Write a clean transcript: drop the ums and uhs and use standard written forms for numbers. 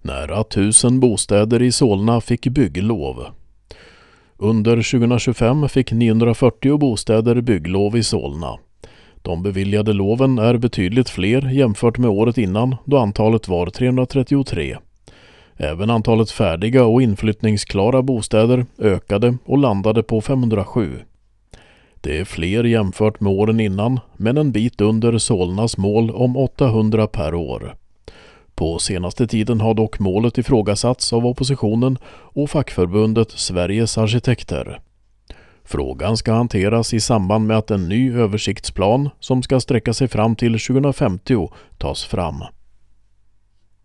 Nära 1000 bostäder i Solna fick bygglov. Under 2025 fick 940 bostäder bygglov i Solna. De beviljade loven är betydligt fler jämfört med året innan då antalet var 333. Även antalet färdiga och inflyttningsklara bostäder ökade och landade på 507. Det är fler jämfört med åren innan, men en bit under Solnas mål om 800 per år. På senaste tiden har dock målet ifrågasatts av oppositionen och fackförbundet Sveriges arkitekter. Frågan ska hanteras i samband med att en ny översiktsplan som ska sträcka sig fram till 2050 tas fram.